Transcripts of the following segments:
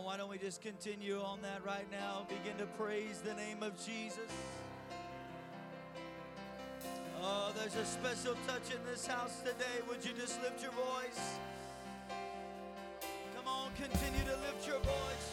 why don't we just continue on that right now? Begin to praise the name of Jesus. Oh, there's a special touch in this house today. Would you just lift your voice? Come on, continue to lift your voice.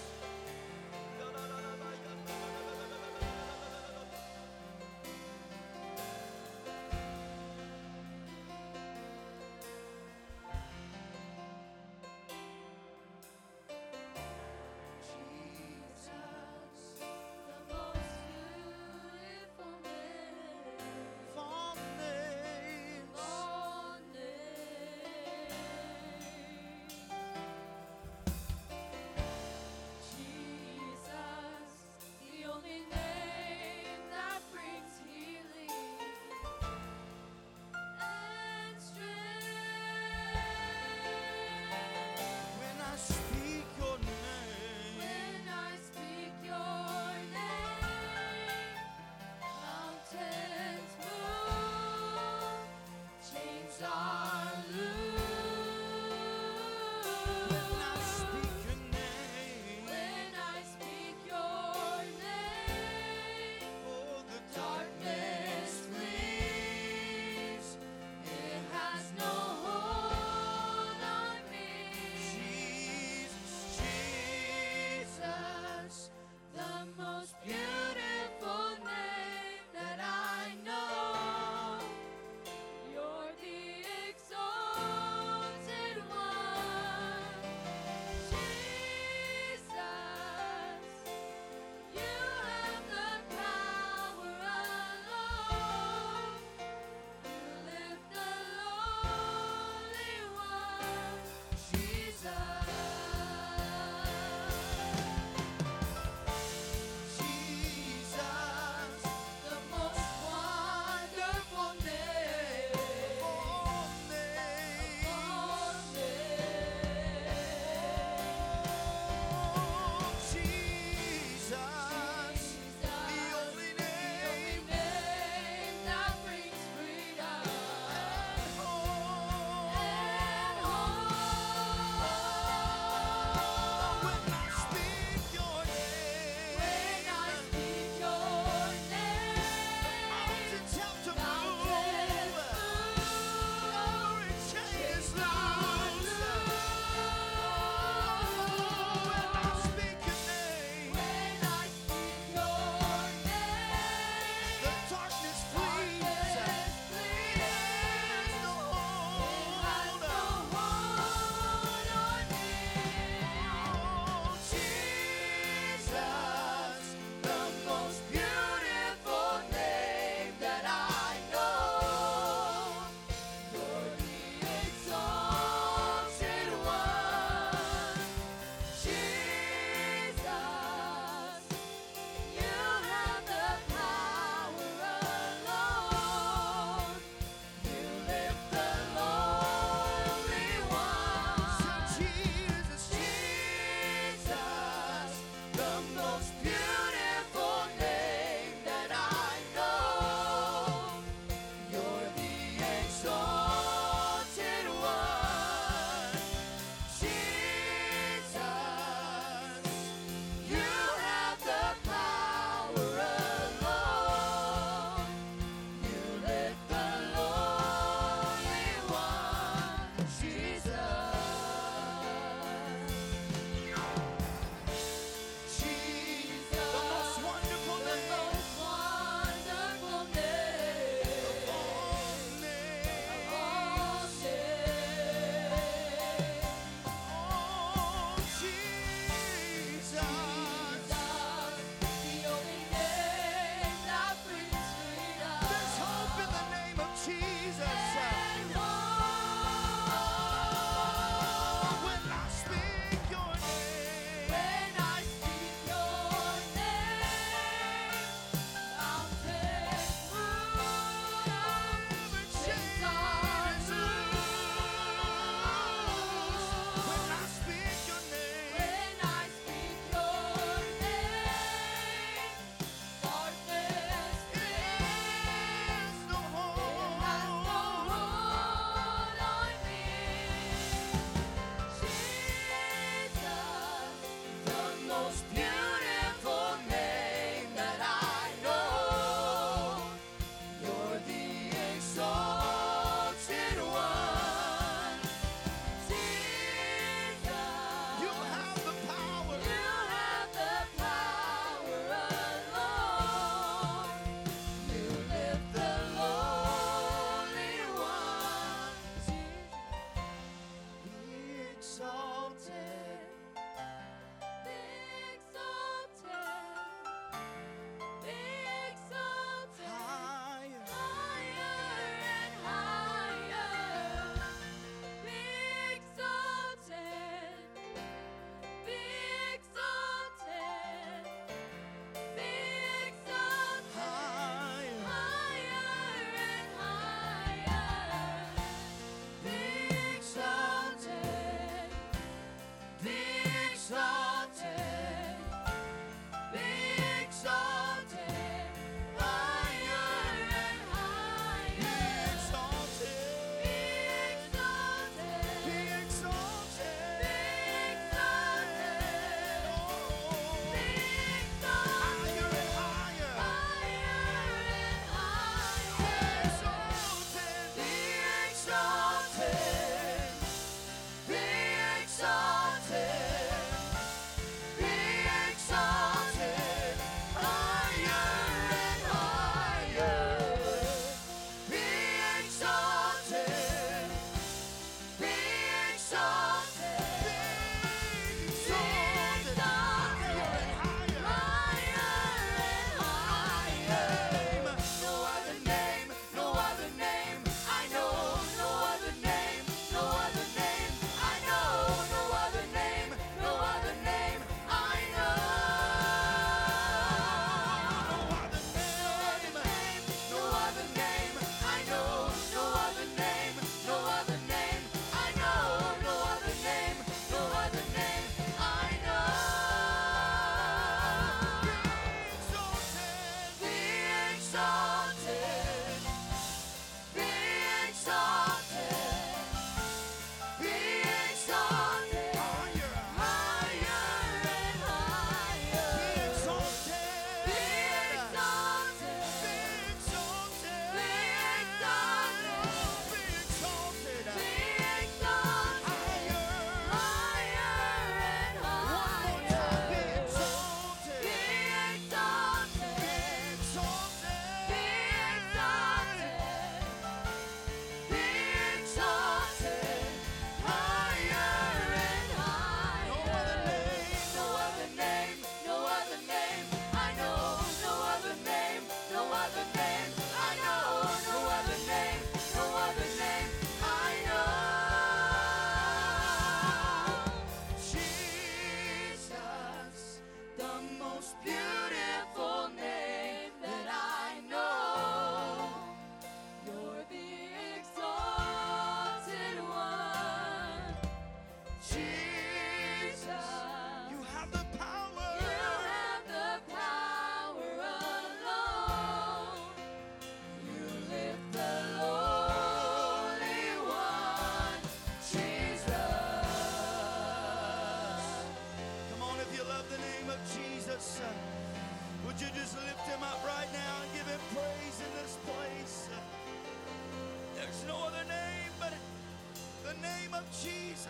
name of Jesus.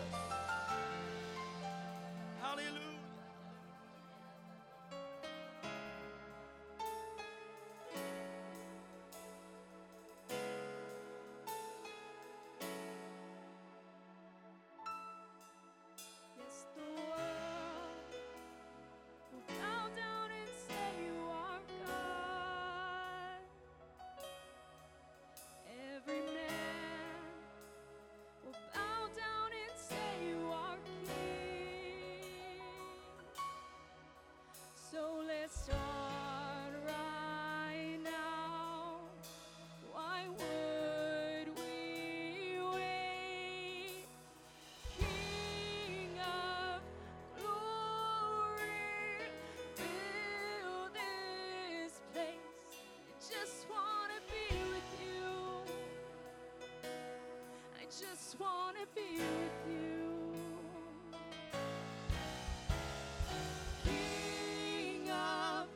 Hallelujah. Yes, the world will bow down and say you are God. Every man will bow down and say you are King. So let's start right now. Why would we wait? King of glory, fill this place. I just want to be with you. I just want to be with you. King of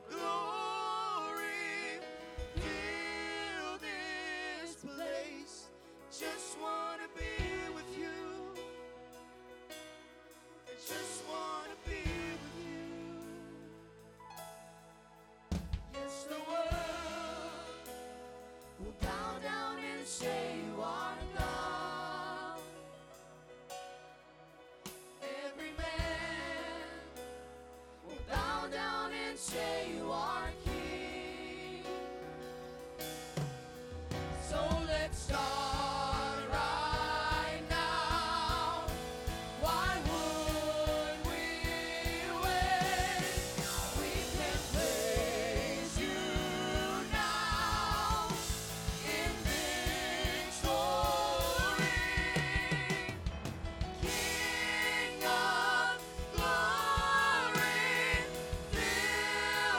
Glory, fill this place. Just want to be with you. I just want to be with you. Yes, the world will bow down and say you are God. Every man will bow down and say you are King. So let's start right now. Why would we wait? We can praise you now in victory. King of glory, fill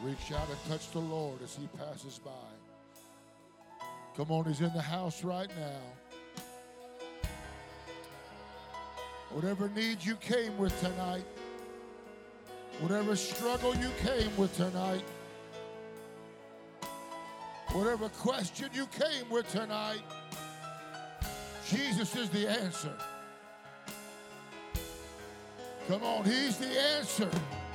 Reach out and touch the Lord as he passes by. Come on, he's in the house right now. Whatever need you came with tonight, whatever struggle you came with tonight, whatever question you came with tonight, Jesus is the answer. Come on, he's the answer.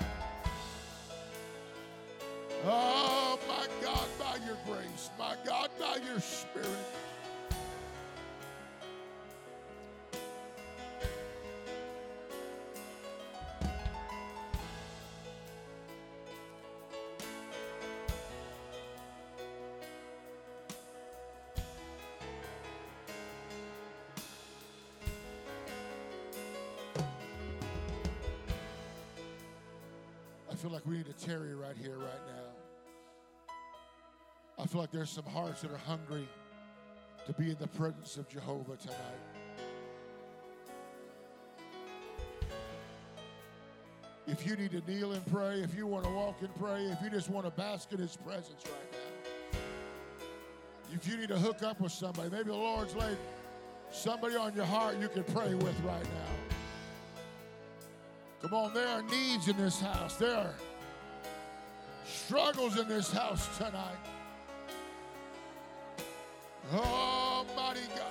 Oh, my God, by your grace, my God, by your Spirit. I feel like we need to tarry right here, right now. I feel like there's some hearts that are hungry to be in the presence of Jehovah tonight. If you need to kneel and pray, if you want to walk and pray, if you just want to bask in his presence right now, if you need to hook up with somebody, maybe the Lord's laid somebody on your heart you can pray with right now. Come on, there are needs in this house. There are struggles in this house tonight. Almighty God.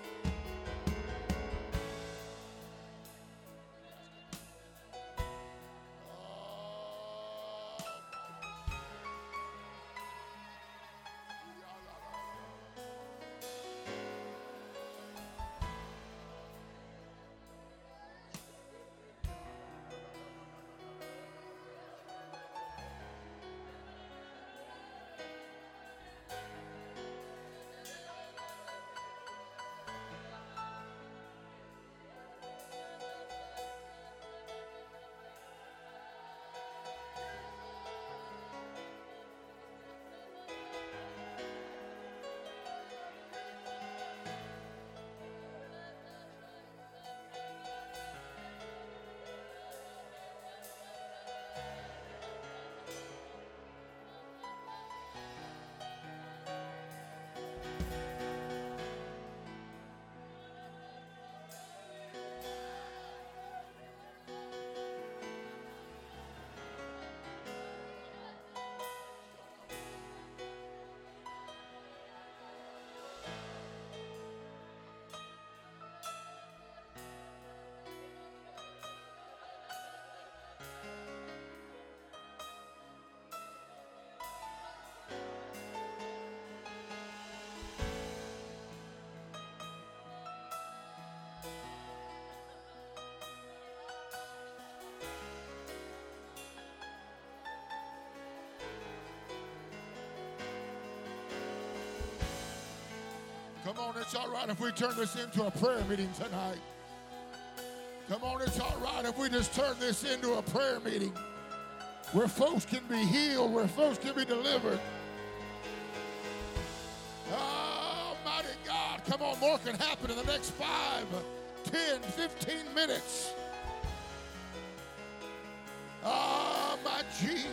Come on, it's all right if we turn this into a prayer meeting tonight. Come on, it's all right if we just turn this into a prayer meeting where folks can be healed, where folks can be delivered. Almighty God, come on, more can happen in the next 5, 10, 15 minutes. Ah, my Jesus.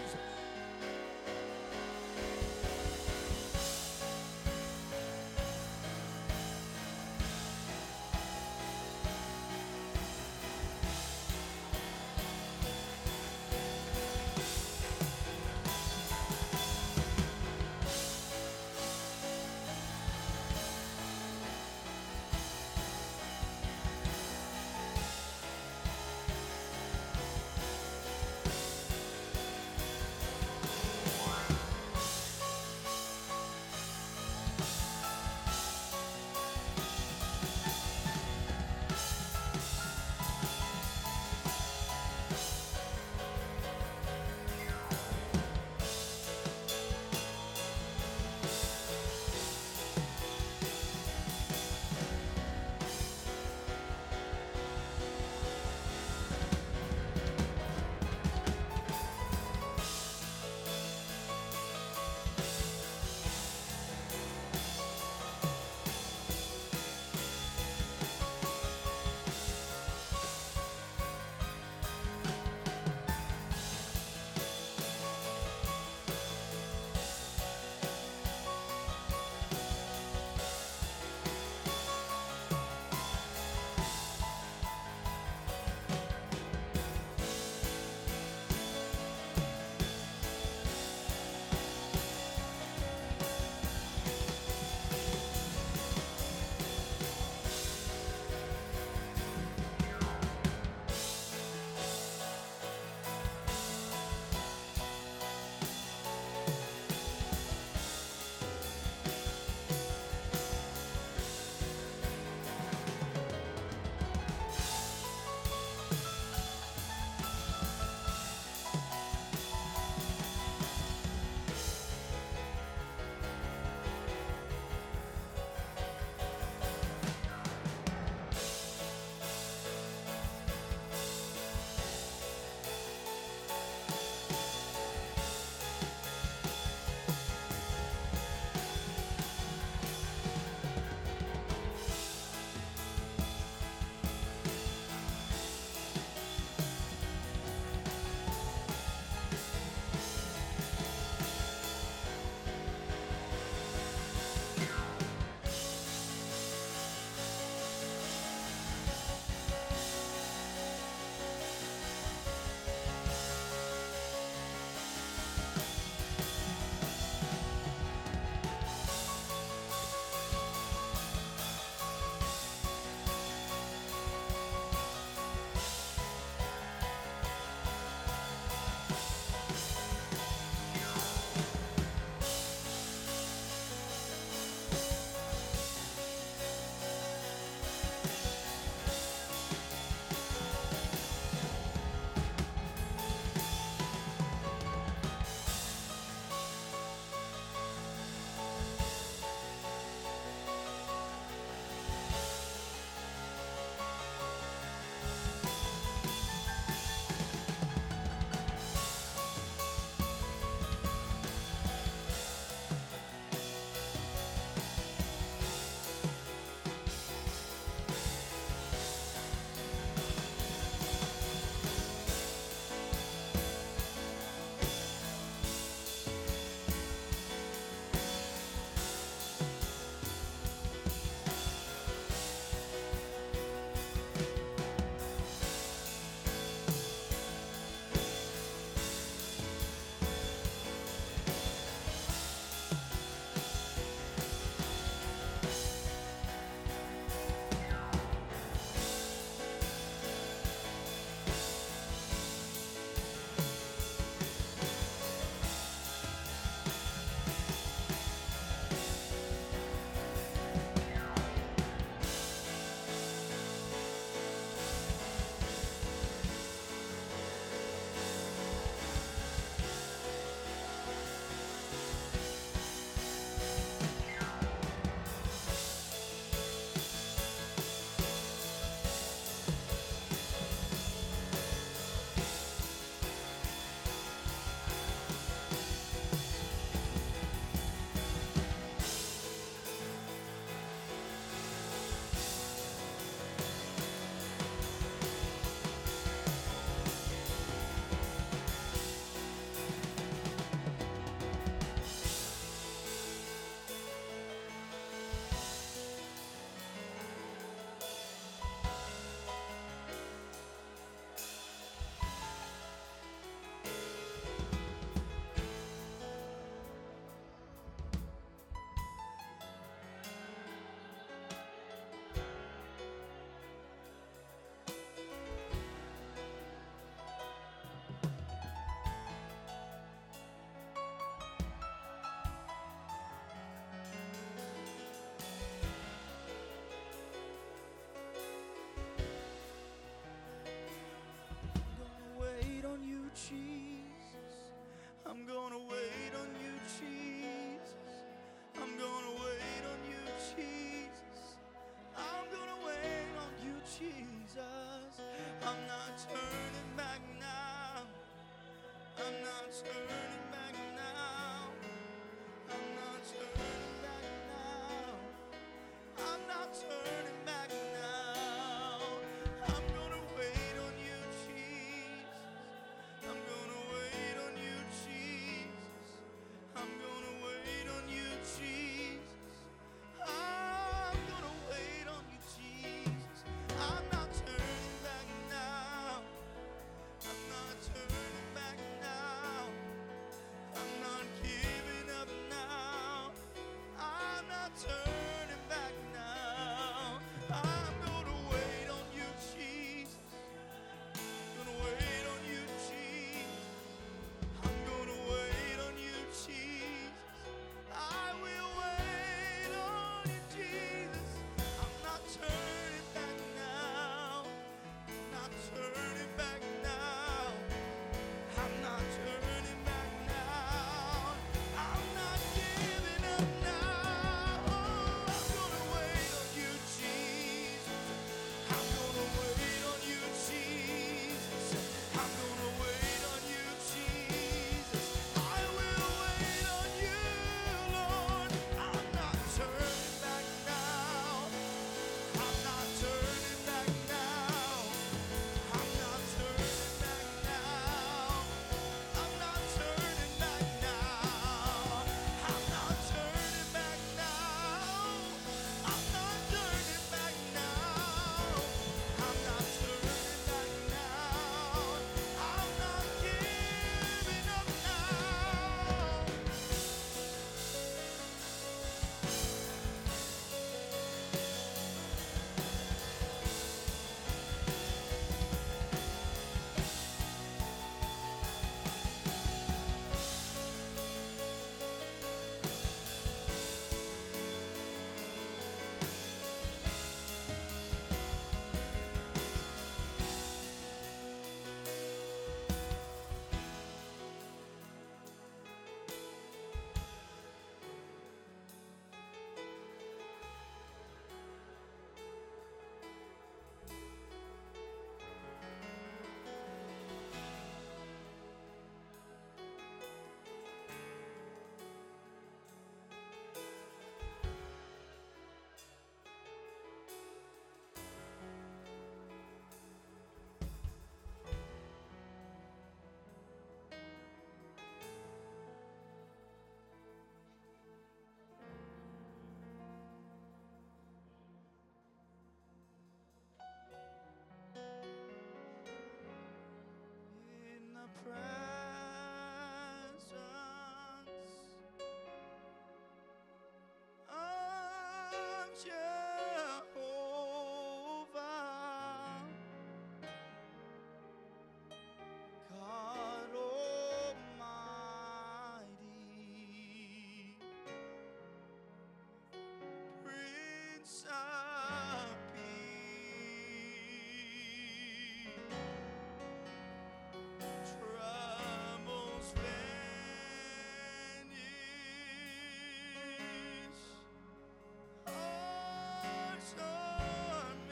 are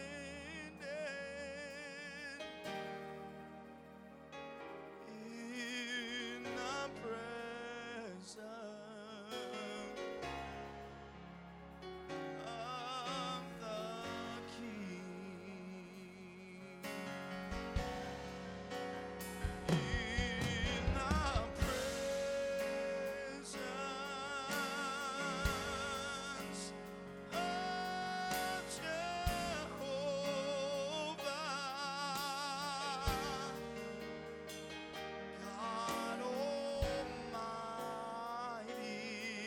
mended in the presence of the King. In the presence of Jehovah, God Almighty.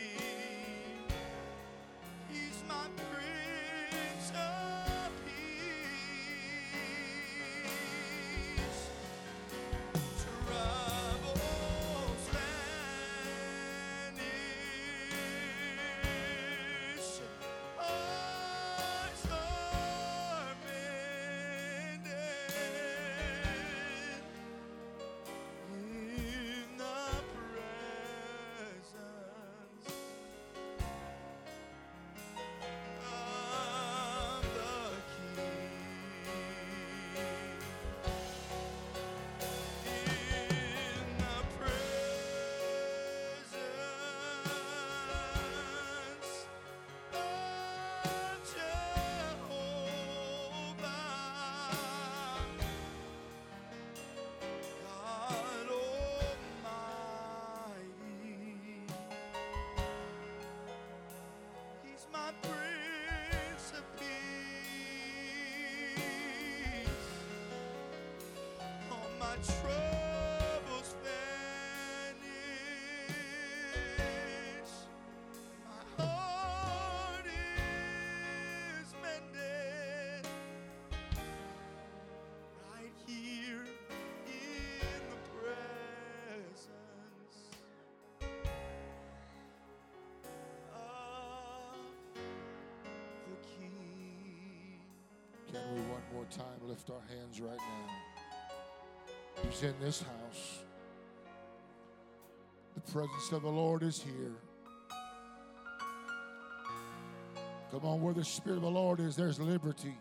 He's my Prince of Peace. Troubles vanish, hearts are mended in the presence of the King. In the presence of Jehovah, God Almighty. He's my Prince of Peace. All my troubles vanish. My heart is mended right here in the presence of the King. Can we one more time lift our hands right now? He's in this house. The presence of the Lord is here. Come on, where the Spirit of the Lord is, there's liberty.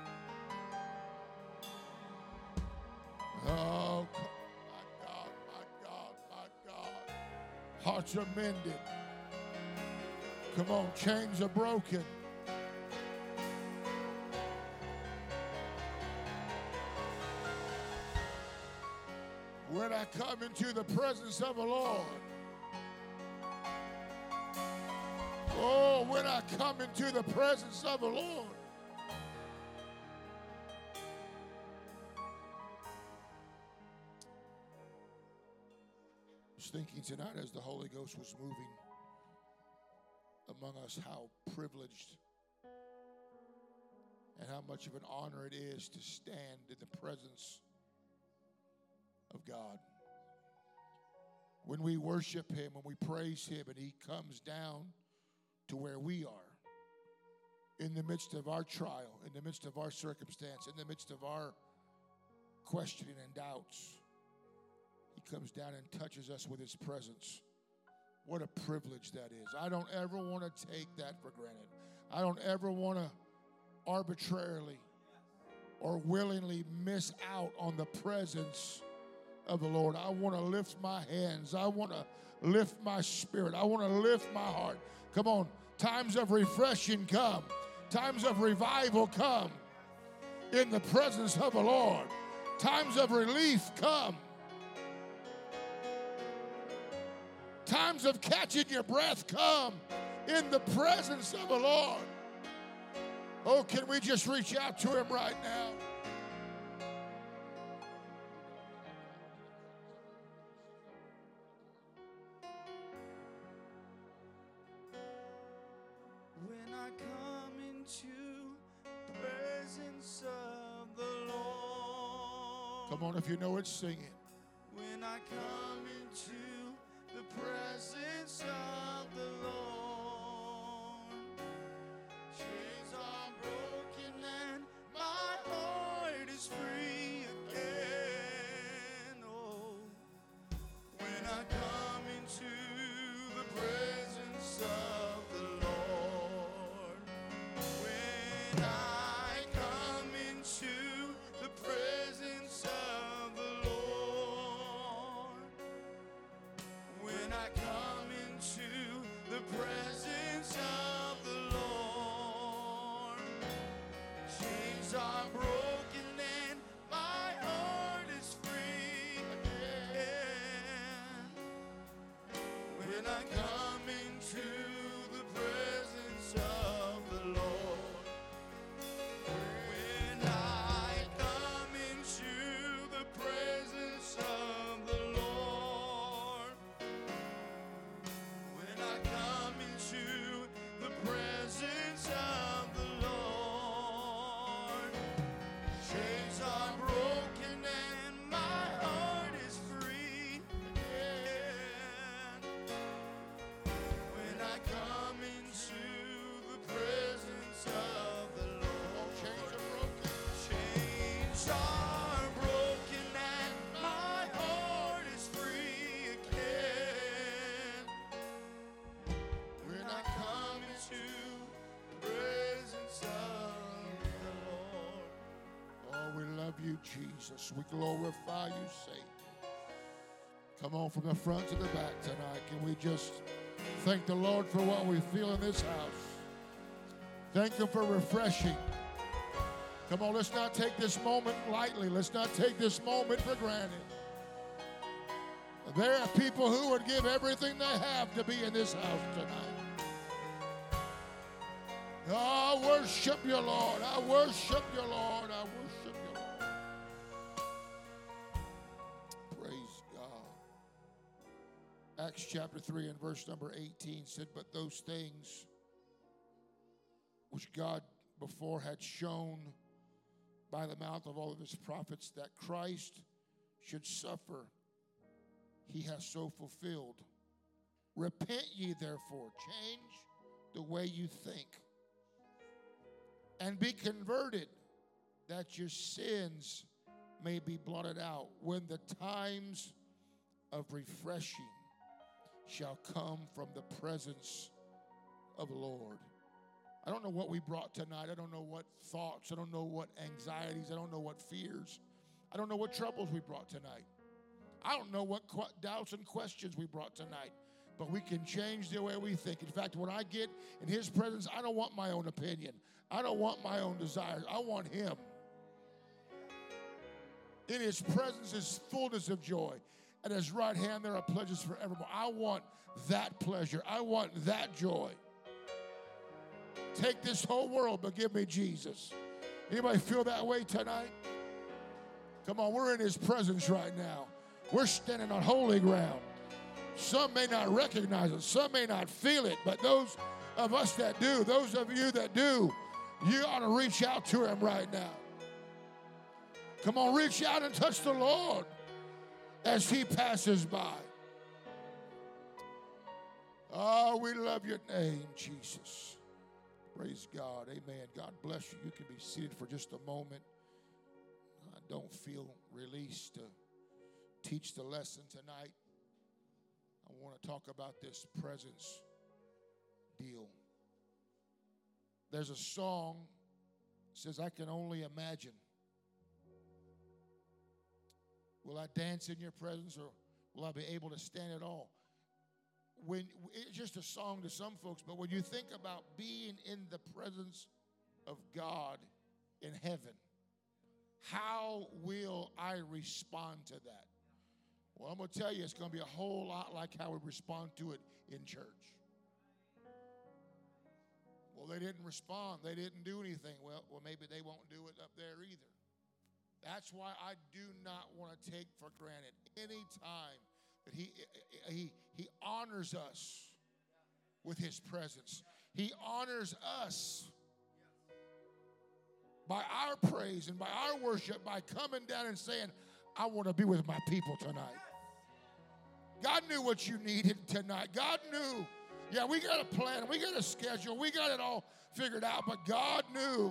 Oh, my God, my God, my God. Hearts are mended. Come on, chains are broken. When I come into the presence of the Lord, oh, when I come into the presence of the Lord, I was thinking tonight as the Holy Ghost was moving among us how privileged and how much of an honor it is to stand in the presence of God. When we worship Him, when we praise Him, and He comes down to where we are, in the midst of our trial, in the midst of our circumstance, in the midst of our questioning and doubts, He comes down and touches us with His presence. What a privilege that is. I don't ever want to take that for granted. I don't ever want to arbitrarily or willingly miss out on the presence of the Lord. I want to lift my hands. I want to lift my spirit. I want to lift my heart. Come on. Times of refreshing come. Times of revival come in the presence of the Lord. Times of relief come. Times of catching your breath come in the presence of the Lord. Oh, can we just reach out to Him right now? When I come into the presence of the Lord. Come on, if you know it, sing it. When I come into the presence of the Lord, chains are broken and my heart is free again. Oh, when I come into the presence of the Lord, when Chains are broken and my heart is free again. When I come into the presence of the Lord, when I come into the presence of the Lord, when I come into the presence of the Lord, chains are broken and my heart is free again. When I come into the presence of the Lord, chains are broken. Chains are broken and my heart is free again. When I come into the presence of the Lord. Oh, we love you, Jesus. We glorify you, Savior. Come on from the front to the back tonight. Can we just thank the Lord for what we feel in this house? Thank Him for refreshing. Come on, let's not take this moment lightly. Let's not take this moment for granted. There are people who would give everything they have to be in this house tonight. Oh, I worship you, Lord. I worship you, Lord. I worship you, Lord. Praise God. Acts chapter 3 and verse number 18 said, "But those things which God before had shown by the mouth of all of his prophets that Christ should suffer, he has so fulfilled. Repent ye therefore, change the way you think, and be converted, that your sins may be blotted out, when the times of refreshing shall come from the presence of the Lord." I don't know what we brought tonight. I don't know what thoughts. I don't know what anxieties. I don't know what fears. I don't know what troubles we brought tonight. I don't know what doubts and questions we brought tonight. But we can change the way we think. In fact, when I get in His presence, I don't want my own opinion. I don't want my own desires. I want Him. In His presence is fullness of joy. At His right hand there are pleasures forevermore. I want that pleasure. I want that joy. Take this whole world, but give me Jesus. Anybody feel that way tonight? Come on, we're in His presence right now. We're standing on holy ground. Some may not recognize it. Some may not feel it. But those of us that do, those of you that do, you ought to reach out to Him right now. Come on, reach out and touch the Lord as He passes by. Oh, we love your name, Jesus. Praise God. Amen. God bless you. You can be seated for just a moment. I don't feel released to teach the lesson tonight. I want to talk about this presence deal. There's a song that says, "I can only imagine. Will I dance in your presence, or will I be able to stand at all?" It's just a song to some folks, but when you think about being in the presence of God in heaven, how will I respond to that? Well, I'm going to tell you, it's going to be a whole lot like how we respond to it in church. Well, they didn't respond. They didn't do anything. Well, maybe they won't do it up there either. That's why I do not want to take for granted any time that he honors us with His presence. He honors us by our praise and by our worship, by coming down and saying, "I want to be with my people tonight." God knew what you needed tonight. God knew. Yeah, we got a plan. We got a schedule. We got it all figured out. But God knew.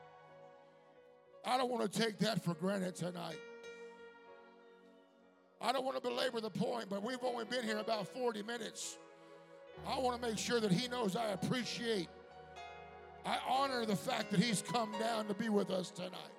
I don't want to take that for granted tonight. I don't want to belabor the point, but we've only been here about 40 minutes. I want to make sure that He knows I appreciate, I honor the fact that He's come down to be with us tonight.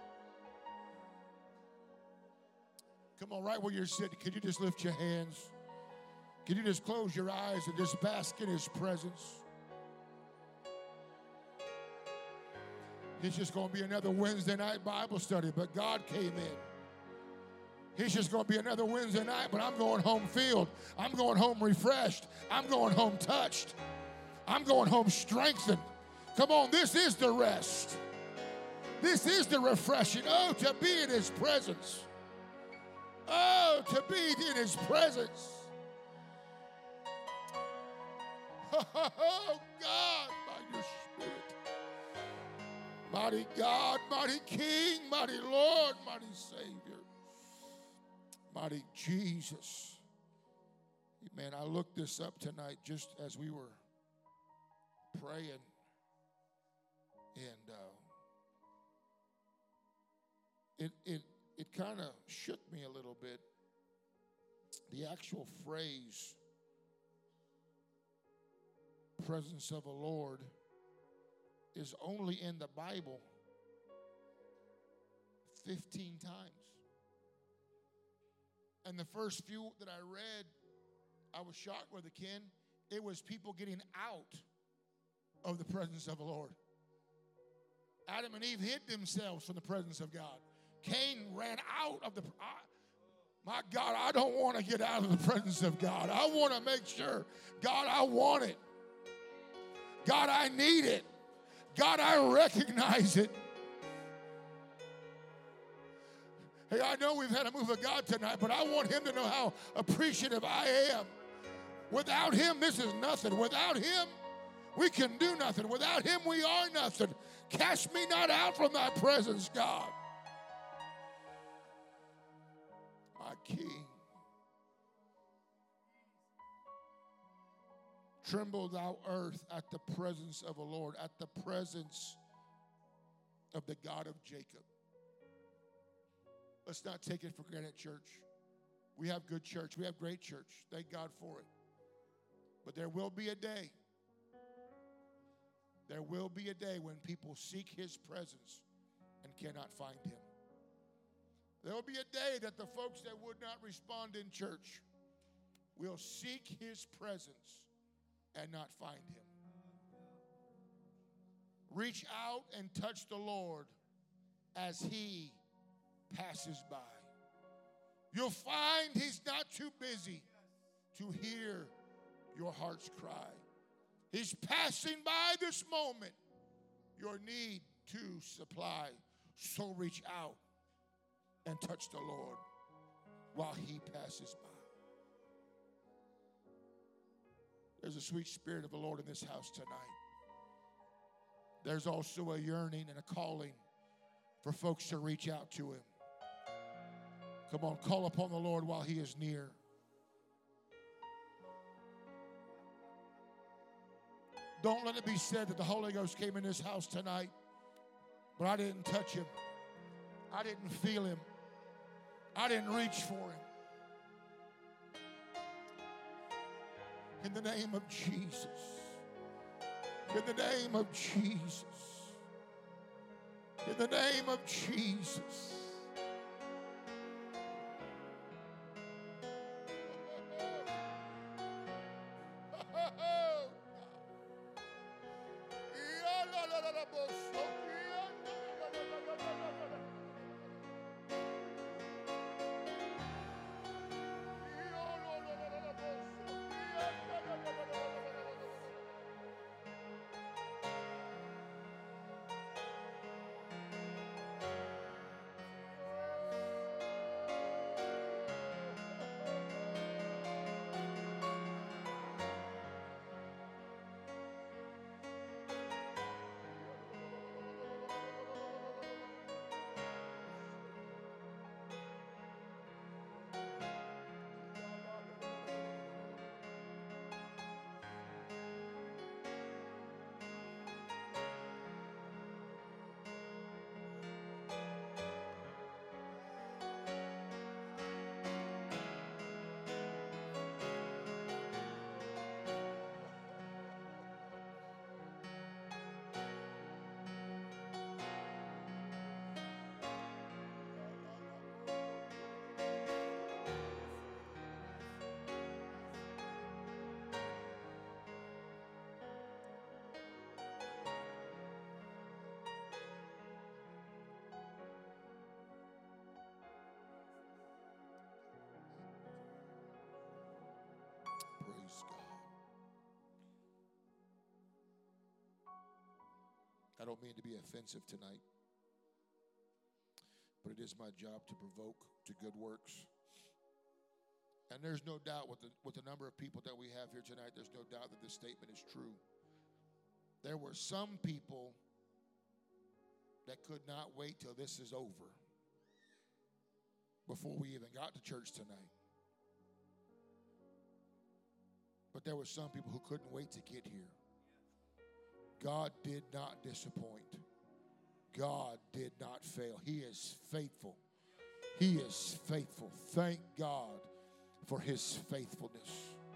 Come on, right where you're sitting, could you just lift your hands? Can you just close your eyes and just bask in His presence? It's just going to be another Wednesday night Bible study, but God came in. It's just going to be another Wednesday night, but I'm going home filled. I'm going home refreshed. I'm going home touched. I'm going home strengthened. Come on, this is the rest. This is the refreshing. Oh, to be in His presence. Oh, to be in His presence. Oh, God, by your Spirit. Mighty God, mighty King, mighty Lord, mighty Savior, mighty Jesus. Man, I looked this up tonight just as we were praying, and it kind of shook me a little bit. The actual phrase, presence of the Lord, is only in the Bible 15 times. And the first few that I read, I was shocked with Ken. It was people getting out of the presence of the Lord. Adam and Eve hid themselves from the presence of God. Cain ran out of the... my God, I don't want to get out of the presence of God. I want to make sure, God, I want it. God, I need it. God, I recognize it. Hey, I know we've had a move of God tonight, but I want Him to know how appreciative I am. Without Him, this is nothing. Without Him, we can do nothing. Without Him, we are nothing. Cast me not out from thy presence, God. My King. Tremble thou earth at the presence of the Lord, at the presence of the God of Jacob. Let's not take it for granted, church. We have good church. We have great church. Thank God for it. But there will be a day. There will be a day when people seek His presence and cannot find Him. There will be a day that the folks that would not respond in church will seek His presence and not find Him. Reach out and touch the Lord as He passes by. You'll find He's not too busy to hear your heart's cry. He's passing by this moment, your need to supply. So reach out and touch the Lord while He passes by. There's a sweet spirit of the Lord in this house tonight. There's also a yearning and a calling for folks to reach out to Him. Come on, call upon the Lord while He is near. Don't let it be said that the Holy Ghost came in this house tonight, but I didn't touch Him. I didn't feel Him. I didn't reach for Him. In the name of Jesus. In the name of Jesus. In the name of Jesus. I don't mean to be offensive tonight, but it is my job to provoke to good works. And there's no doubt with the number of people that we have here tonight, there's no doubt that this statement is true. There were some people that could not wait till this is over before we even got to church tonight. But there were some people who couldn't wait to get here. God did not disappoint. God did not fail. He is faithful. He is faithful. Thank God for his faithfulness.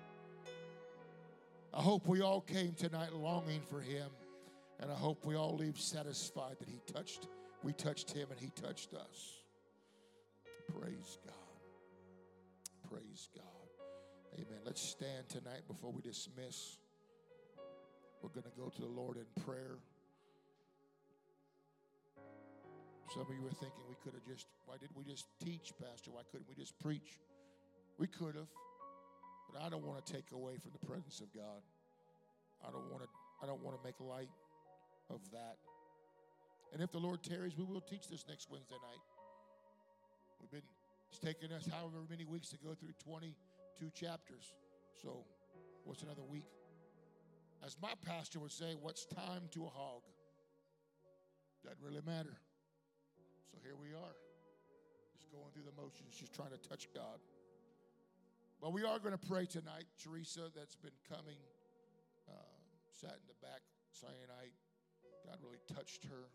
I hope we all came tonight longing for him, and I hope we all leave satisfied that we touched him and he touched us. Praise God. Praise God. Amen. Let's stand tonight before we dismiss. We're going to go to the Lord in prayer. Some of you are thinking why didn't we just teach, Pastor? Why couldn't we just preach? We could have, but I don't want to take away from the presence of God. I don't want to make light of that. And if the Lord tarries, we will teach this next Wednesday night. It's taken us however many weeks to go through 22 chapters. So what's another week? As my pastor would say, what's time to a hog? Doesn't really matter. So here we are, just going through the motions, just trying to touch God. But we are going to pray tonight. Teresa, that's been coming, sat in the back Sunday night. God really touched her.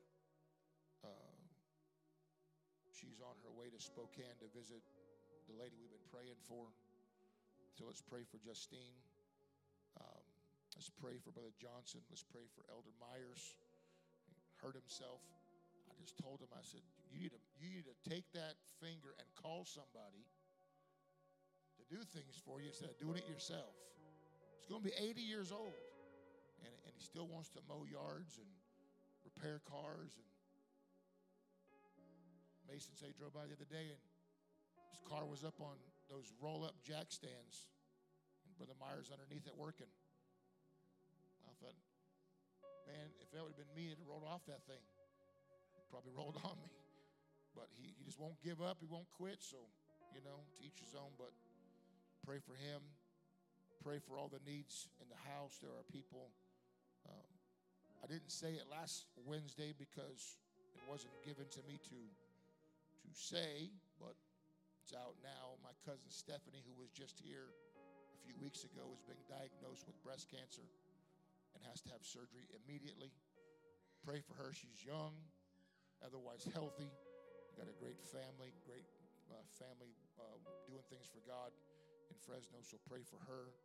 She's on her way to Spokane to visit the lady we've been praying for. So let's pray for Justine. Let's pray for Brother Johnson. Let's pray for Elder Myers. He hurt himself. I just told him, I said, you need to take that finger and call somebody to do things for you instead of doing it yourself. He's going to be 80 years old, and he still wants to mow yards and repair cars. And Mason said he drove by the other day, and his car was up on those roll-up jack stands, and Brother Myers underneath it working. I thought, man, if that would have been me, it'd have rolled off that thing. Probably rolled on me. But he just won't give up. He won't quit. So, to each his own. But pray for him. Pray for all the needs in the house. There are people. I didn't say it last Wednesday because it wasn't given to me to say, but it's out now. My cousin Stephanie, who was just here a few weeks ago, has been diagnosed with breast cancer and has to have surgery immediately. Pray for her. She's young, otherwise healthy. Got a great family doing things for God in Fresno, so pray for her.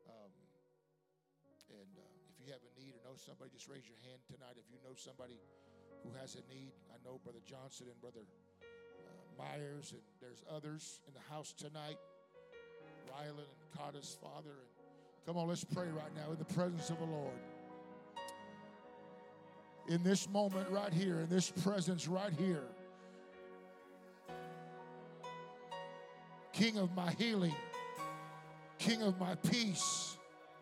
And if you have a need or know somebody, just raise your hand tonight. If you know somebody who has a need, I know Brother Johnson and Brother Myers, and there's others in the house tonight. Rylan and Kata's father. And come on, let's pray right now in the presence of the Lord. In this moment right here, in this presence right here. King of my healing, King of my peace.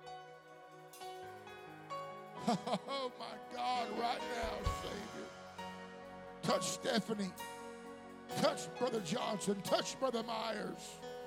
Oh my God, right now, Savior. Touch Stephanie. Touch Brother Johnson. Touch Brother Myers.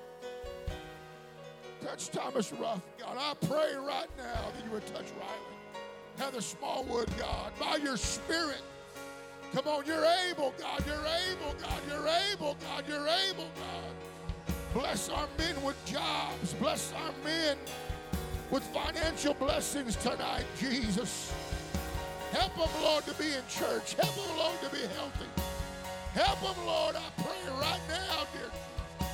Touch Thomas Ruff, God. I pray right now that you would touch Rylan. Heather Smallwood, God, by your Spirit. Come on, you're able, God. You're able, God. You're able, God. You're able, God. Bless our men with jobs. Bless our men with financial blessings tonight, Jesus. Help them, Lord, to be in church. Help them, Lord, to be healthy. Help them, Lord, I pray right now, dear Jesus.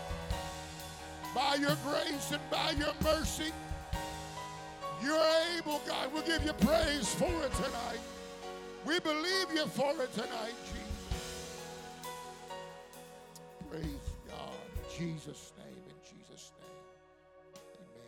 By your grace and by your mercy, you're able, God. We'll give you praise for it tonight. We believe you for it tonight, Jesus. Praise God. In Jesus' name, in Jesus' name.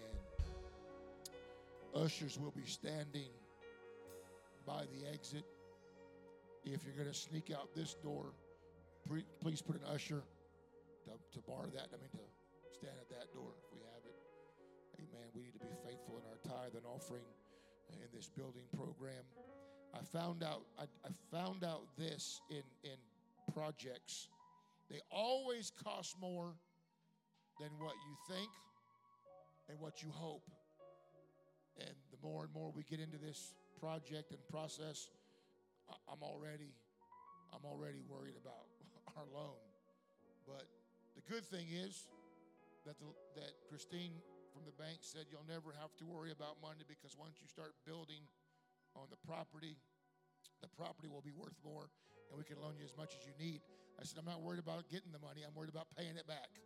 Amen. Ushers will be standing by the exit. If you're going to sneak out this door, please put an usher to bar that. To stand at that door if we have it. Amen. We need to be faithful in our tithe and offering in this building program. I found out this in projects. They always cost more than what you think and what you hope. And the more and more we get into this project and process, I'm already worried about our loan. But the good thing is that Christine from the bank said you'll never have to worry about money, because once you start building on the property will be worth more, and we can loan you as much as you need. I said, I'm not worried about getting the money. I'm worried about paying it back.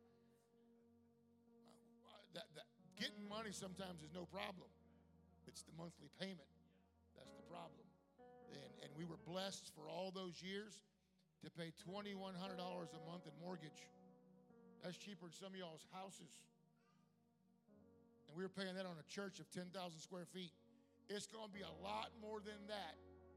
Getting money sometimes is no problem. It's the monthly payment that's the problem. And we were blessed for all those years to pay $2,100 a month in mortgage. That's cheaper than some of y'all's houses. And we were paying that on a church of 10,000 square feet. It's going to be a lot more than that.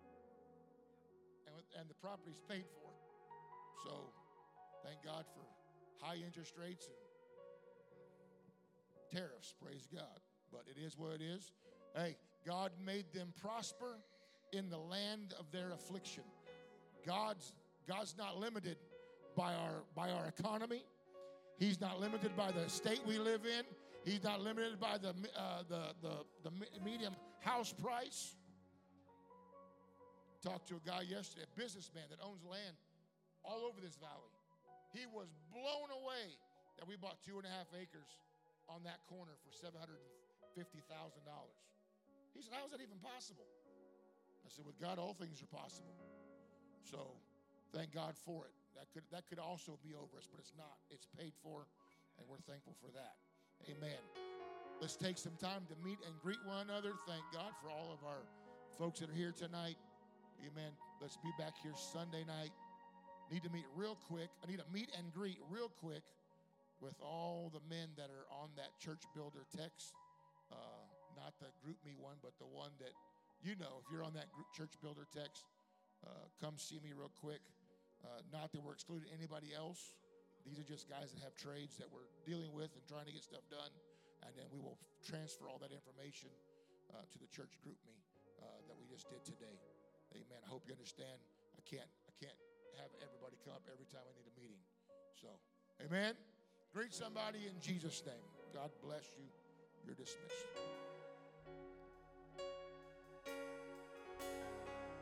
And the property's paid for. So thank God for high interest rates and tariffs, praise God. But it is what it is. Hey, God made them prosper in the land of their affliction. God's not limited by our economy. He's not limited by the state we live in. He's not limited by the medium house price. Talked to a guy yesterday, a businessman that owns land all over this valley. He was blown away that we bought 2.5 acres on that corner for $750,000. He said, how is that even possible? I said, with God, all things are possible. So thank God for it. That could also be over us, but it's not. It's paid for, and we're thankful for that. Amen. Let's take some time to meet and greet one another. Thank God for all of our folks that are here tonight. Amen. Let's be back here Sunday night. Need to meet real quick. I need to meet and greet real quick with all the men that are on that church builder text. Not the group me one, but the one that, you know, if you're on that group church builder text, come see me real quick. Not that we're excluding anybody else. These are just guys that have trades that we're dealing with and trying to get stuff done. And then we will transfer all that information to the church group me that we just did today. Amen. I hope you understand. I can't have everybody come up every time I need a meeting. So, amen. Greet somebody in Jesus' name. God bless you. You're dismissed.